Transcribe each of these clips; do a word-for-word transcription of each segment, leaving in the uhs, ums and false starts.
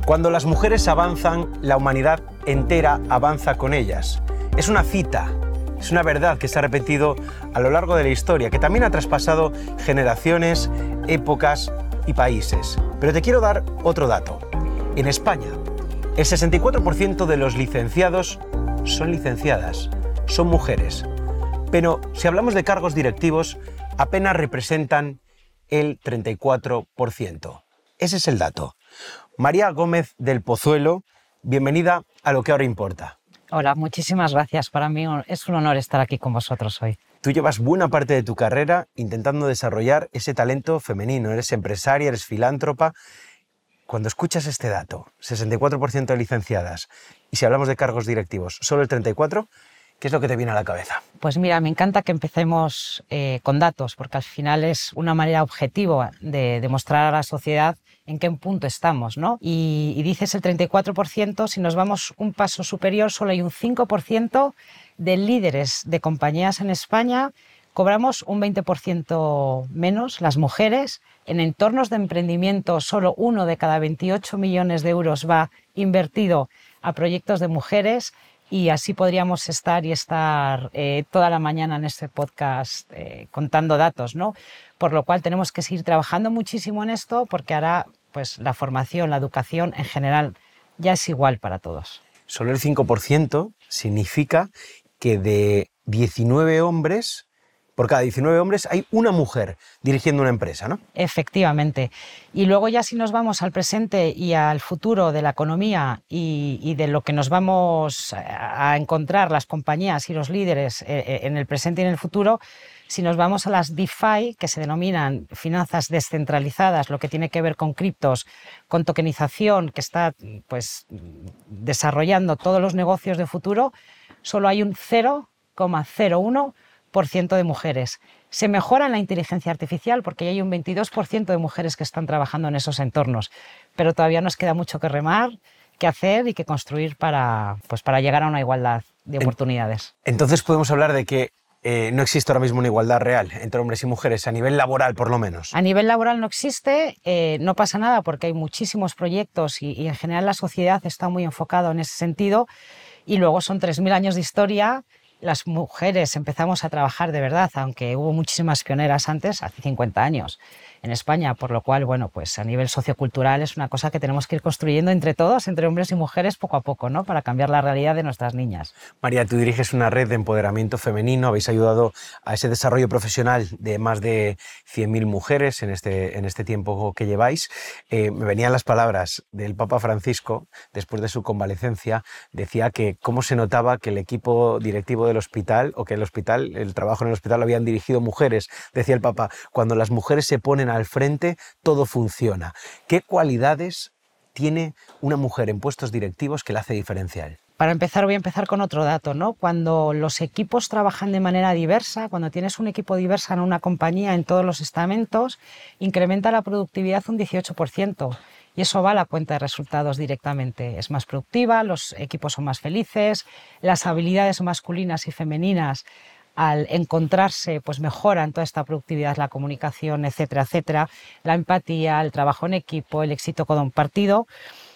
Cuando las mujeres avanzan, la humanidad entera avanza con ellas. Es una cita, es una verdad que se ha repetido a lo largo de la historia, que también ha traspasado generaciones, épocas y países. Pero te quiero dar otro dato. En España, el sesenta y cuatro por ciento de los licenciados son licenciadas, son mujeres. Pero si hablamos de cargos directivos, apenas representan el treinta y cuatro por ciento. Ese es el dato. María Gómez del Pozuelo, bienvenida a Lo que ahora importa. Hola, muchísimas gracias. Para mí es un honor estar aquí con vosotros hoy. Tú llevas buena parte de tu carrera intentando desarrollar ese talento femenino. Eres empresaria, eres filántropa. Cuando escuchas este dato, sesenta y cuatro por ciento de licenciadas, y si hablamos de cargos directivos, solo el treinta y cuatro por ciento, ¿qué es lo que te viene a la cabeza? Pues mira, me encanta que empecemos eh, con datos, porque al final es una manera objetiva de demostrar a la sociedad en qué punto estamos, ¿no? Y, y dices el treinta y cuatro por ciento, si nos vamos un paso superior, solo hay un cinco por ciento de líderes de compañías en España. Cobramos un veinte por ciento menos las mujeres. En entornos de emprendimiento, solo uno de cada veintiocho millones de euros va invertido a proyectos de mujeres. Y así podríamos estar y estar eh, toda la mañana en este podcast eh, contando datos, ¿no? Por lo cual tenemos que seguir trabajando muchísimo en esto, porque ahora pues, la formación, la educación en general ya es igual para todos. Solo el cinco por ciento significa que de diecinueve hombres, por cada diecinueve hombres hay una mujer dirigiendo una empresa, ¿no? Efectivamente. Y luego ya si nos vamos al presente y al futuro de la economía y, y de lo que nos vamos a encontrar las compañías y los líderes en el presente y en el futuro, si nos vamos a las DeFi, que se denominan finanzas descentralizadas, lo que tiene que ver con criptos, con tokenización, que está pues, desarrollando todos los negocios de futuro, solo hay un cero coma cero uno por ciento de mujeres. Se mejora en la inteligencia artificial porque ya hay un veintidós por ciento de mujeres que están trabajando en esos entornos, pero todavía nos queda mucho que remar, que hacer y que construir para, pues, para llegar a una igualdad de oportunidades. Entonces podemos hablar de que eh, no existe ahora mismo una igualdad real entre hombres y mujeres, a nivel laboral por lo menos. A nivel laboral no existe, eh, no pasa nada porque hay muchísimos proyectos y, y en general la sociedad está muy enfocada en ese sentido, y luego son tres mil años de historia. Las mujeres empezamos a trabajar de verdad, aunque hubo muchísimas pioneras antes, hace cincuenta años en España, por lo cual, bueno, pues a nivel sociocultural es una cosa que tenemos que ir construyendo entre todos, entre hombres y mujeres, poco a poco, ¿no? Para cambiar la realidad de nuestras niñas. María, tú diriges una red de empoderamiento femenino, habéis ayudado a ese desarrollo profesional de más de cien mil mujeres en este, en este tiempo que lleváis. Eh, me venían las palabras del Papa Francisco, después de su convalecencia, decía que cómo se notaba que el equipo directivo del hospital, o que el hospital, el trabajo en el hospital lo habían dirigido mujeres. Decía el Papa, cuando las mujeres se ponen al frente, todo funciona. ¿Qué cualidades tiene una mujer en puestos directivos que la hace diferencial? Para empezar, voy a empezar con otro dato, ¿no? Cuando los equipos trabajan de manera diversa, cuando tienes un equipo diverso en una compañía en todos los estamentos, incrementa la productividad un dieciocho por ciento. Y eso va a la cuenta de resultados directamente. Es más productiva, los equipos son más felices, las habilidades masculinas y femeninas al encontrarse pues mejoran toda esta productividad, la comunicación, etcétera, etcétera, la empatía, el trabajo en equipo, el éxito compartido.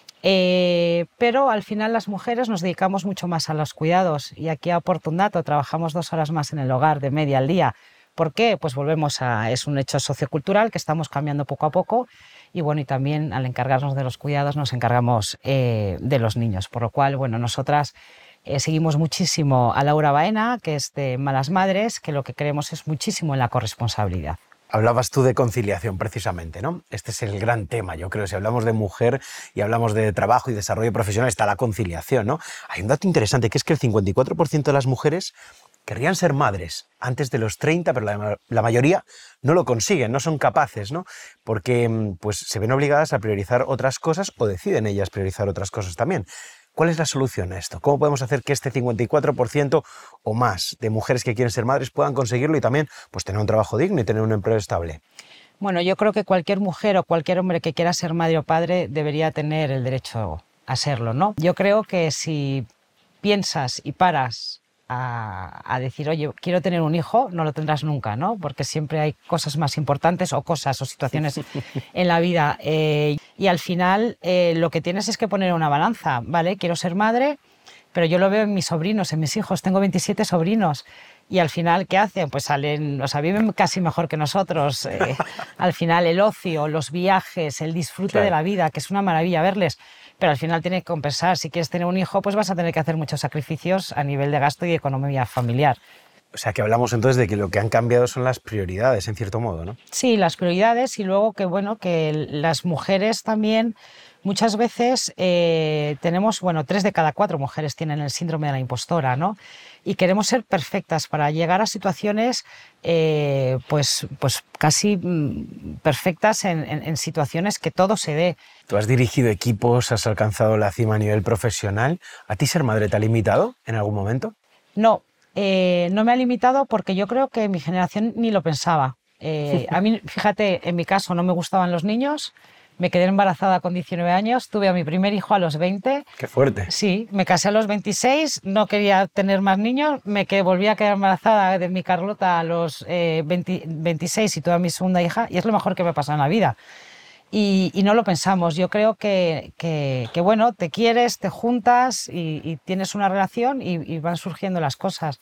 Eh, pero al final las mujeres nos dedicamos mucho más a los cuidados y aquí aporto un dato, trabajamos dos horas más en el hogar de media al día. ¿Por qué? Pues volvemos a, es un hecho sociocultural que estamos cambiando poco a poco y bueno, y también al encargarnos de los cuidados nos encargamos eh, de los niños, por lo cual, bueno, nosotras eh, seguimos muchísimo a Laura Baena, que es de Malas Madres, que lo que creemos es muchísimo en la corresponsabilidad. Hablabas tú de conciliación, precisamente, ¿no? Este es el gran tema, yo creo. Si hablamos de mujer y hablamos de trabajo y desarrollo profesional, está la conciliación, ¿no? Hay un dato interesante, que es que el cincuenta y cuatro por ciento de las mujeres querrían ser madres antes de los treinta, pero la, la mayoría no lo consiguen, no son capaces, ¿no? Porque pues, se ven obligadas a priorizar otras cosas o deciden ellas priorizar otras cosas también. ¿Cuál es la solución a esto? ¿Cómo podemos hacer que este cincuenta y cuatro por ciento o más de mujeres que quieren ser madres puedan conseguirlo y también pues, tener un trabajo digno y tener un empleo estable? Bueno, yo creo que cualquier mujer o cualquier hombre que quiera ser madre o padre debería tener el derecho a serlo, ¿no? Yo creo que si piensas y paras a, a decir, oye, quiero tener un hijo, no lo tendrás nunca, ¿no? Porque siempre hay cosas más importantes o cosas o situaciones en la vida. Eh, y al final eh, lo que tienes es que poner una balanza, ¿vale? Quiero ser madre, pero yo lo veo en mis sobrinos, en mis hijos, tengo veintisiete sobrinos, y al final, ¿qué hacen? Pues salen, o sea, viven casi mejor que nosotros. Eh, al final, el ocio, los viajes, el disfrute Claro. de la vida, que es una maravilla verles, pero al final tiene que compensar. Si quieres tener un hijo, pues vas a tener que hacer muchos sacrificios a nivel de gasto y economía familiar. O sea, que hablamos entonces de que lo que han cambiado son las prioridades, en cierto modo, ¿no? Sí, las prioridades, y luego que, bueno, que las mujeres también muchas veces eh, tenemos, bueno, tres de cada cuatro mujeres tienen el síndrome de la impostora, ¿no? Y queremos ser perfectas para llegar a situaciones eh, pues, pues casi mm, perfectas en, en, en situaciones que todo se dé. Tú has dirigido equipos, has alcanzado la cima a nivel profesional. ¿A ti ser madre te ha limitado en algún momento? No, eh, no me ha limitado porque yo creo que mi generación ni lo pensaba. Eh, a mí, fíjate, en mi caso no me gustaban los niños. Me quedé embarazada con diecinueve años, tuve a mi primer hijo a los veinte. ¡Qué fuerte! Sí, me casé a los veintiséis, no quería tener más niños, me que, volví a quedar embarazada de mi Carlota a los eh, veinte, veintiséis y tuve a mi segunda hija, y es lo mejor que me ha pasado en la vida. Y, y no lo pensamos. Yo creo que, que, que bueno, te quieres, te juntas y, y tienes una relación y, y van surgiendo las cosas.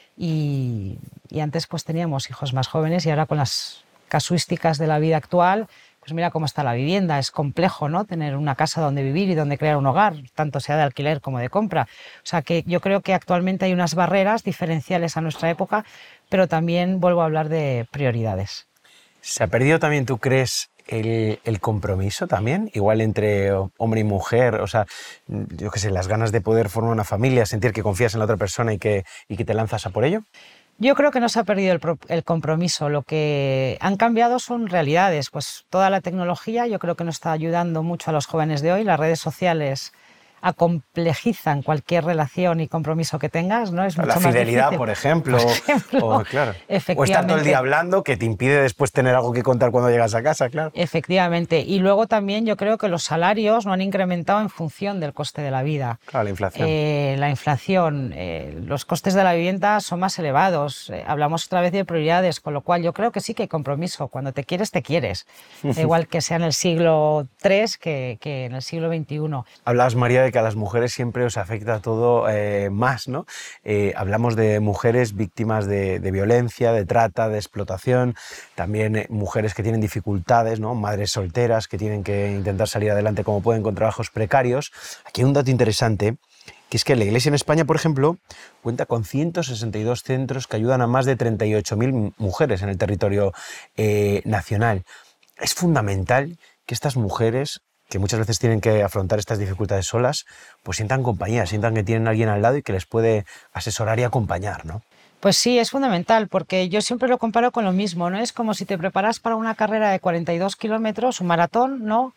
Y, y antes pues teníamos hijos más jóvenes, y ahora con las casuísticas de la vida actual, pues mira cómo está la vivienda. Es complejo, ¿no?, tener una casa donde vivir y donde crear un hogar, tanto sea de alquiler como de compra. O sea que yo creo que actualmente hay unas barreras diferenciales a nuestra época, pero también vuelvo a hablar de prioridades. ¿Se ha perdido también, tú crees, el, el compromiso también? Igual entre hombre y mujer, o sea, yo qué sé, las ganas de poder formar una familia, sentir que confías en la otra persona y que, y que te lanzas a por ello. Yo creo que no se ha perdido el, pro, el compromiso. Lo que han cambiado son realidades. Pues toda la tecnología yo creo que nos está ayudando mucho a los jóvenes de hoy. Las redes sociales acomplejizan cualquier relación y compromiso que tengas, ¿no? Es mucho la más fidelidad, difícil. por ejemplo, Por ejemplo o, claro. efectivamente. O estar todo el día hablando, que te impide después tener algo que contar cuando llegas a casa, claro. Efectivamente. Y luego también yo creo que los salarios no han incrementado en función del coste de la vida. Claro, la inflación. Eh, la inflación, eh, los costes de la vivienda son más elevados. Eh, hablamos otra vez de prioridades, con lo cual yo creo que sí que hay compromiso. Cuando te quieres, te quieres. Da igual que sea en el siglo tres que, que en el siglo veintiuno. Hablabas, María, de que a las mujeres siempre os afecta todo eh, más, ¿no? Eh, hablamos de mujeres víctimas de, de violencia, de trata, de explotación, también eh, mujeres que tienen dificultades, ¿no? Madres solteras que tienen que intentar salir adelante como pueden con trabajos precarios. Aquí hay un dato interesante, que es que la Iglesia en España, por ejemplo, cuenta con ciento sesenta y dos centros que ayudan a más de treinta y ocho mil mujeres en el territorio eh, nacional. Es fundamental que estas mujeres, que muchas veces tienen que afrontar estas dificultades solas, pues sientan compañía, sientan que tienen a alguien al lado y que les puede asesorar y acompañar, ¿no? Pues sí, es fundamental, porque yo siempre lo comparo con lo mismo, ¿no? Es como si te preparas para una carrera de cuarenta y dos kilómetros, un maratón, ¿no?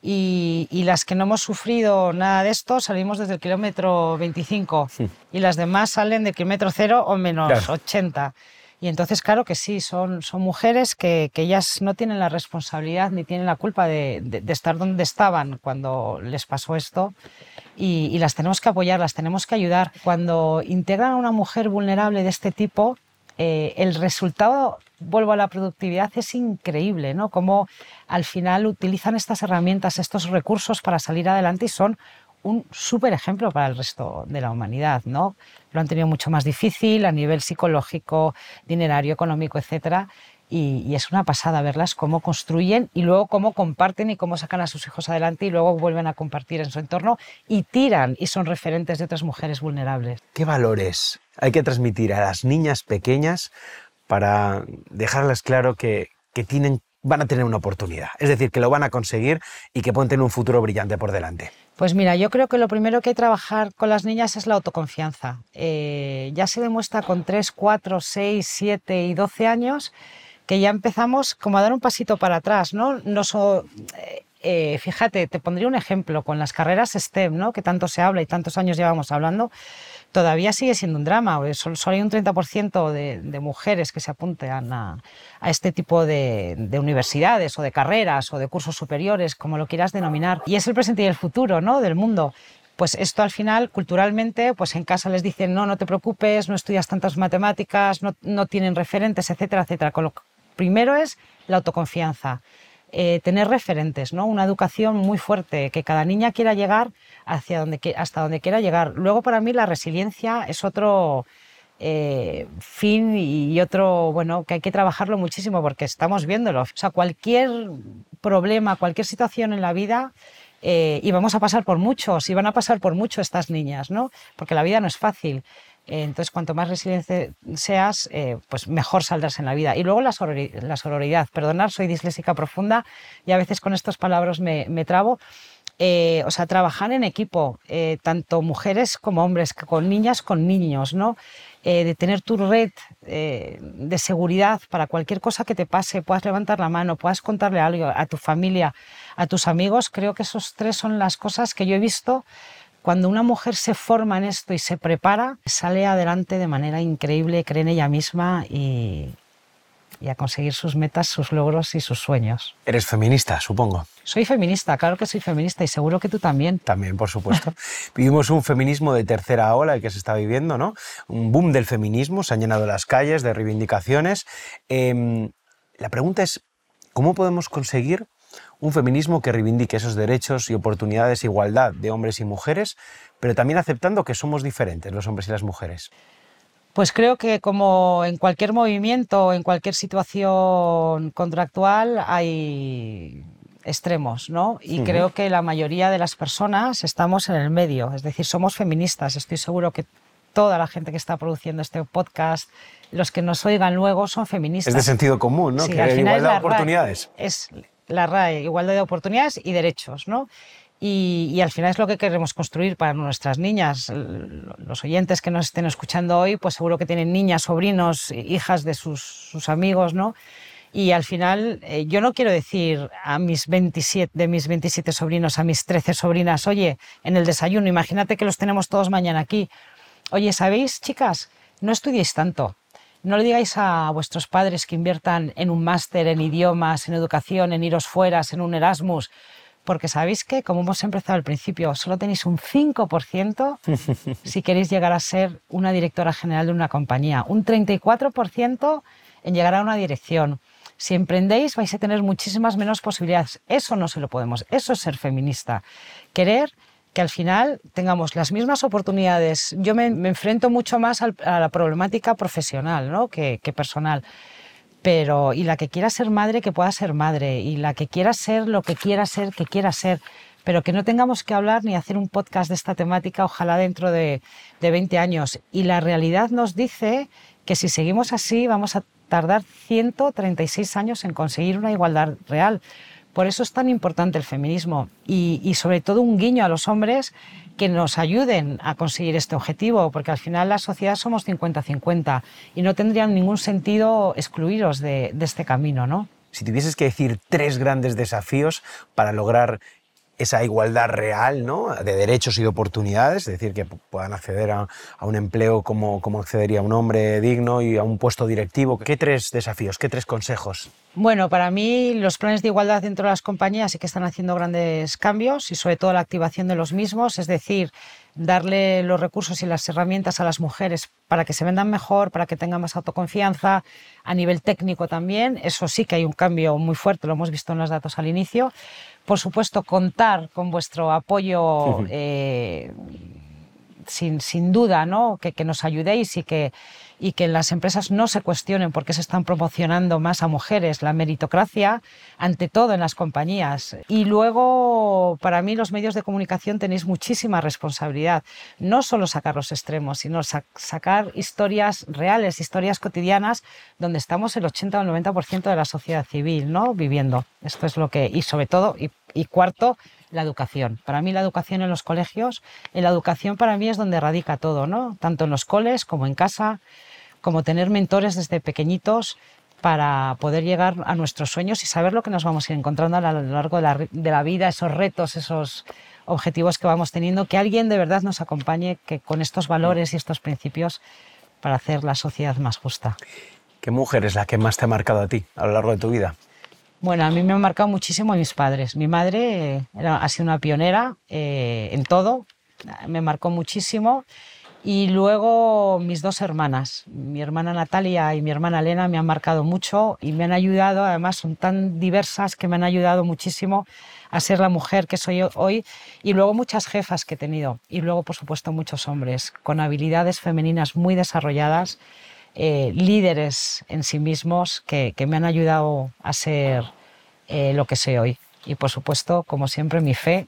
Y, y las que no hemos sufrido nada de esto salimos desde el kilómetro veinticinco, sí. Y las demás salen del kilómetro cero o menos claro. ochenta. Y entonces, claro que sí, son, son mujeres que, que ellas no tienen la responsabilidad ni tienen la culpa de, de, de estar donde estaban cuando les pasó esto, y, y las tenemos que apoyar, las tenemos que ayudar. Cuando integran a una mujer vulnerable de este tipo, eh, el resultado, vuelvo a la productividad, es increíble, ¿no? Cómo al final utilizan estas herramientas, estos recursos para salir adelante, y son un súper ejemplo para el resto de la humanidad, ¿no? Lo han tenido mucho más difícil a nivel psicológico, dinerario, económico, etcétera, y, y es una pasada verlas cómo construyen y luego cómo comparten y cómo sacan a sus hijos adelante y luego vuelven a compartir en su entorno y tiran y son referentes de otras mujeres vulnerables. ¿Qué valores hay que transmitir a las niñas pequeñas para dejarles claro que, que tienen, van a tener una oportunidad? Es decir, que lo van a conseguir y que pueden tener un futuro brillante por delante. Pues mira, yo creo que lo primero que hay que trabajar con las niñas es la autoconfianza. Eh, ya se demuestra con tres, cuatro, seis, siete y doce años que ya empezamos como a dar un pasito para atrás, ¿no? No so, eh, eh, fíjate, te pondría un ejemplo con las carreras STEM, ¿no?, que tanto se habla y tantos años llevamos hablando. Todavía sigue siendo un drama. Solo, solo hay un treinta por ciento de, de mujeres que se apuntan a, a este tipo de, de universidades o de carreras o de cursos superiores, como lo quieras denominar. Y es el presente y el futuro, ¿no?, del mundo. Pues esto al final, culturalmente, pues en casa les dicen no, no te preocupes, no estudias tantas matemáticas, no, no tienen referentes, etcétera, etcétera. Con lo que primero es la autoconfianza. eh, tener referentes, ¿no? Una educación muy fuerte, que cada niña quiera llegar hacia donde, hasta donde quiera llegar. Luego, para mí, la resiliencia es otro eh, fin y otro, bueno, que hay que trabajarlo muchísimo porque estamos viéndolo. O sea, cualquier problema, cualquier situación en la vida, eh, y vamos a pasar por muchos, y van a pasar por mucho estas niñas, ¿no? Porque la vida no es fácil. Entonces, cuanto más resiliente seas, eh, pues mejor saldrás en la vida. Y luego la, sorori- la sororidad. Perdonad, soy disléxica profunda y a veces con estas palabras me, me trabo. Eh, o sea, trabajar en equipo, eh, tanto mujeres como hombres, con niñas, con niños, ¿no? Eh, de tener tu red eh, de seguridad para cualquier cosa que te pase, puedas levantar la mano, puedas contarle algo a tu familia, a tus amigos. Creo que esos tres son las cosas que yo he visto. Cuando una mujer se forma en esto y se prepara, sale adelante de manera increíble, cree en ella misma y, y a conseguir sus metas, sus logros y sus sueños. Eres feminista, supongo. Soy feminista, claro que soy feminista y seguro que tú también. También, por supuesto. Vivimos un feminismo de tercera ola, el que se está viviendo, ¿no? Un boom del feminismo, se han llenado las calles de reivindicaciones. Eh, la pregunta es, ¿cómo podemos conseguir un feminismo que reivindique esos derechos y oportunidades e igualdad de hombres y mujeres, pero también aceptando que somos diferentes los hombres y las mujeres? Pues creo que como en cualquier movimiento, en cualquier situación contractual hay extremos, ¿no? Y uh-huh. creo que la mayoría de las personas estamos en el medio, es decir, somos feministas. Estoy seguro que toda la gente que está produciendo este podcast, los que nos oigan luego, son feministas. Es de sentido común, ¿no? Sí, que al final igualdad es de oportunidades. R A E, es la R A E, igualdad de oportunidades y derechos, ¿no? Y, y al final es lo que queremos construir para nuestras niñas. Los oyentes que nos estén escuchando hoy, pues seguro que tienen niñas, sobrinos, hijas de sus, sus amigos, ¿no? Y al final, eh, yo no quiero decir a mis veintisiete, de mis veintisiete sobrinos, a mis trece sobrinas, oye, en el desayuno, imagínate que los tenemos todos mañana aquí. Oye, ¿sabéis, chicas? No estudiéis tanto. No le digáis a vuestros padres que inviertan en un máster, en idiomas, en educación, en iros fueras, en un Erasmus, porque sabéis que, como hemos empezado al principio, solo tenéis un cinco por ciento si queréis llegar a ser una directora general de una compañía, un treinta y cuatro por ciento en llegar a una dirección. Si emprendéis vais a tener muchísimas menos posibilidades. Eso no se lo podemos, eso es ser feminista. Querer que al final tengamos las mismas oportunidades. Yo me, me enfrento mucho más al, a la problemática profesional, ¿no? que, que personal. Pero, y la que quiera ser madre, que pueda ser madre. Y la que quiera ser lo que quiera ser, que quiera ser. Pero que no tengamos que hablar ni hacer un podcast de esta temática, ojalá dentro de, de veinte años. Y la realidad nos dice que si seguimos así vamos a tardar ciento treinta y seis años en conseguir una igualdad real. Por eso es tan importante el feminismo y, y sobre todo un guiño a los hombres que nos ayuden a conseguir este objetivo, porque al final la sociedad somos cincuenta cincuenta y no tendría ningún sentido excluiros de, de este camino, ¿no? Si tuvieses que decir tres grandes desafíos para lograr esa igualdad real, ¿no? De derechos y de oportunidades, es decir, que puedan acceder a, a un empleo como, como accedería un hombre digno y a un puesto directivo. ¿Qué tres desafíos, qué tres consejos? Bueno, para mí los planes de igualdad dentro de las compañías sí que están haciendo grandes cambios y sobre todo la activación de los mismos, es decir, darle los recursos y las herramientas a las mujeres para que se vendan mejor, para que tengan más autoconfianza, a nivel técnico también. Eso sí que hay un cambio muy fuerte, lo hemos visto en los datos al inicio. Por supuesto, contar con vuestro apoyo uh-huh. eh, sin, sin duda, ¿no? que, que nos ayudéis y que, y que en las empresas no se cuestionen por qué se están promocionando más a mujeres, la meritocracia, ante todo en las compañías. Y luego, para mí, los medios de comunicación tenéis muchísima responsabilidad. No solo sacar los extremos, sino sac- sacar historias reales, historias cotidianas, donde estamos el ochenta o el noventa por ciento de la sociedad civil, ¿no? Viviendo. Esto es lo que... Y sobre todo, y, y cuarto, la educación. Para mí la educación en los colegios, en la educación para mí es donde radica todo, ¿no? Tanto en los coles como en casa, como tener mentores desde pequeñitos para poder llegar a nuestros sueños y saber lo que nos vamos a ir encontrando a lo largo de la, de la vida, esos retos, esos objetivos que vamos teniendo, que alguien de verdad nos acompañe que con estos valores y estos principios para hacer la sociedad más justa. ¿Qué mujer es la que más te ha marcado a ti a lo largo de tu vida? Bueno, a mí me han marcado muchísimo mis padres. Mi madre era, ha sido una pionera eh, en todo, me marcó muchísimo Y luego mis dos hermanas, mi hermana Natalia y mi hermana Elena, me han marcado mucho y me han ayudado, además son tan diversas que me han ayudado muchísimo a ser la mujer que soy hoy. Y luego muchas jefas que he tenido y luego, por supuesto, muchos hombres con habilidades femeninas muy desarrolladas, eh, líderes en sí mismos que, que me han ayudado a ser eh, lo que soy hoy. Y, por supuesto, como siempre, mi fe,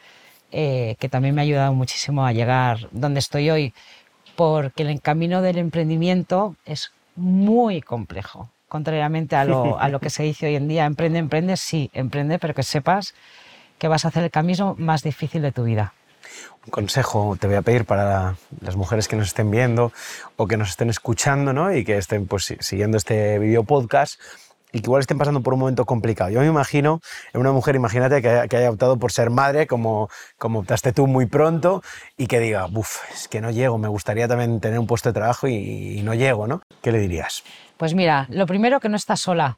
Eh, que también me ha ayudado muchísimo a llegar donde estoy hoy, porque el camino del emprendimiento es muy complejo, contrariamente a lo, a lo que se dice hoy en día. Emprende, emprende, sí, emprende, pero que sepas que vas a hacer el camino más difícil de tu vida. Un consejo te voy a pedir para las mujeres que nos estén viendo o que nos estén escuchando, ¿no? Y que estén pues, siguiendo este video podcast y que igual estén pasando por un momento complicado. Yo me imagino en una mujer, imagínate, que haya, que haya optado por ser madre, como, como optaste tú muy pronto, y que diga, uff, es que no llego, me gustaría también tener un puesto de trabajo y, y no llego, ¿no? ¿Qué le dirías? Pues mira, lo primero, que no estás sola.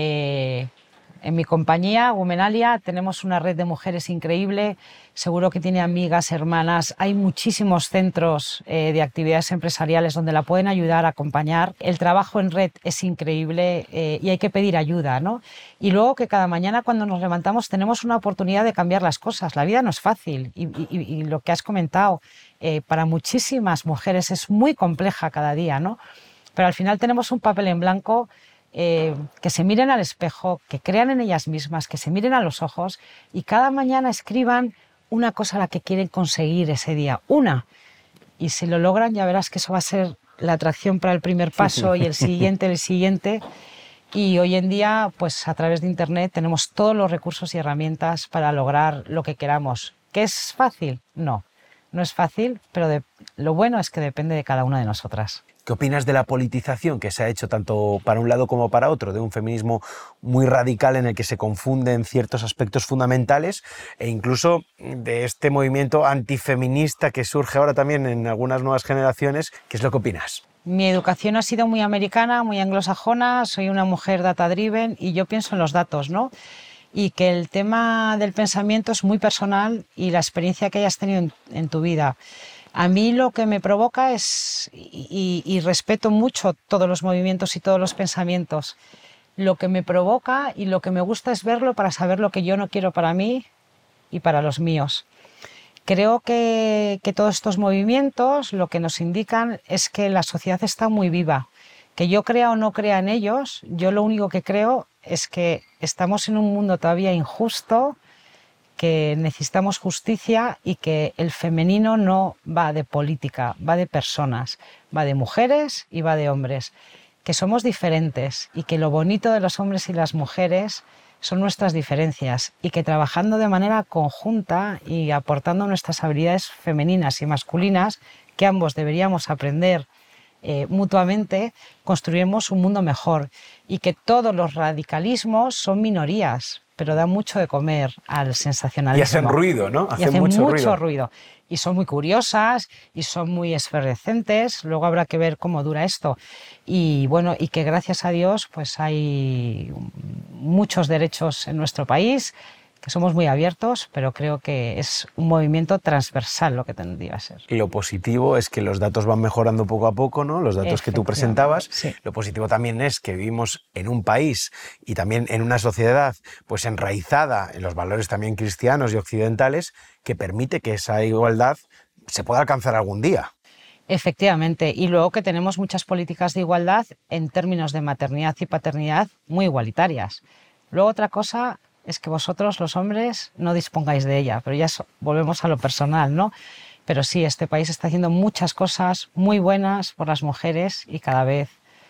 Eh, en mi compañía, Womenalia, tenemos una red de mujeres increíble, seguro que tiene amigas, hermanas, hay muchísimos centros eh, de actividades empresariales donde la pueden ayudar, acompañar. El trabajo en red es increíble eh, y hay que pedir ayuda, ¿no? Y luego que cada mañana cuando nos levantamos tenemos una oportunidad de cambiar las cosas. La vida no es fácil y, y, y lo que has comentado, eh, para muchísimas mujeres es muy compleja cada día, ¿no? Pero al final tenemos un papel en blanco. Eh, que se miren al espejo, que crean en ellas mismas, que se miren a los ojos y cada mañana escriban una cosa a la que quieren conseguir ese día, una. Y si lo logran, ya verás que eso va a ser la atracción para el primer paso y el siguiente, el siguiente. Y hoy en día, pues a través de Internet tenemos todos los recursos y herramientas para lograr lo que queramos. ¿Qué es fácil? No, no es fácil, pero de, lo bueno es que depende de cada una de nosotras. ¿Qué opinas de la politización que se ha hecho tanto para un lado como para otro, de un feminismo muy radical en el que se confunden ciertos aspectos fundamentales e incluso de este movimiento antifeminista que surge ahora también en algunas nuevas generaciones? ¿Qué es lo que opinas? Mi educación ha sido muy americana, muy anglosajona, soy una mujer data-driven y yo pienso en los datos, ¿no? Y que el tema del pensamiento es muy personal y la experiencia que hayas tenido en, en tu vida. A mí lo que me provoca es, y, y respeto mucho todos los movimientos y todos los pensamientos, lo que me provoca y lo que me gusta es verlo para saber lo que yo no quiero para mí y para los míos. Creo que, que todos estos movimientos lo que nos indican es que la sociedad está muy viva. Que yo crea o no crea en ellos, yo lo único que creo es que estamos en un mundo todavía injusto, que necesitamos justicia y que el femenino no va de política, va de personas, va de mujeres y va de hombres, que somos diferentes y que lo bonito de los hombres y las mujeres son nuestras diferencias y que trabajando de manera conjunta y aportando nuestras habilidades femeninas y masculinas, que ambos deberíamos aprender eh, mutuamente, construiremos un mundo mejor y que todos los radicalismos son minorías, pero dan mucho de comer al sensacionalismo. Y hacen ruido, ¿no? Hacen, y hacen mucho, mucho ruido. ruido. Y son muy curiosas y son muy efervescentes. Luego habrá que ver cómo dura esto. Y bueno, y que gracias a Dios pues hay muchos derechos en nuestro país, que somos muy abiertos, pero creo que es un movimiento transversal lo que tendría que ser. Y lo positivo es que los datos van mejorando poco a poco, ¿no? Los datos que tú presentabas. Sí. Lo positivo también es que vivimos en un país y también en una sociedad pues enraizada en los valores también cristianos y occidentales, que permite que esa igualdad se pueda alcanzar algún día. Efectivamente, y luego que tenemos muchas políticas de igualdad en términos de maternidad y paternidad muy igualitarias. Luego otra cosa es que vosotros, los hombres, no dispongáis de ella, pero ya so, volvemos a lo personal, ¿no? Pero sí, este país está haciendo muchas cosas muy buenas por las mujeres y cada vez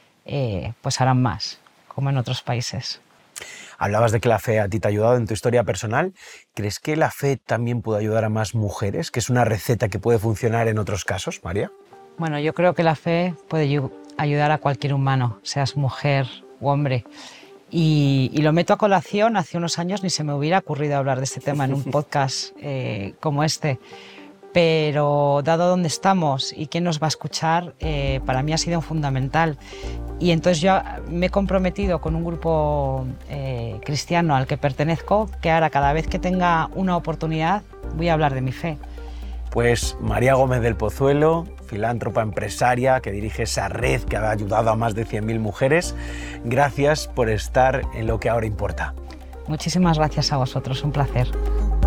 eh, pues harán más, como en otros países. Hablabas de que la fe a ti te ha ayudado en tu historia personal. ¿Crees que la fe también puede ayudar a más mujeres? ¿Que es una receta que puede funcionar en otros casos, María? Bueno, yo creo que la fe puede ayudar a cualquier humano, seas mujer u hombre. Y, y lo meto a colación. Hace unos años ni se me hubiera ocurrido hablar de este tema en un podcast eh, como este. Pero dado dónde estamos y quién nos va a escuchar, eh, para mí ha sido fundamental. Y entonces yo me he comprometido con un grupo eh, cristiano al que pertenezco, que ahora cada vez que tenga una oportunidad voy a hablar de mi fe. Pues María Gómez del Pozuelo, filántropa empresaria que dirige esa red que ha ayudado a más de cien mil mujeres, gracias por estar en Lo que ahora importa. Muchísimas gracias a vosotros, un placer.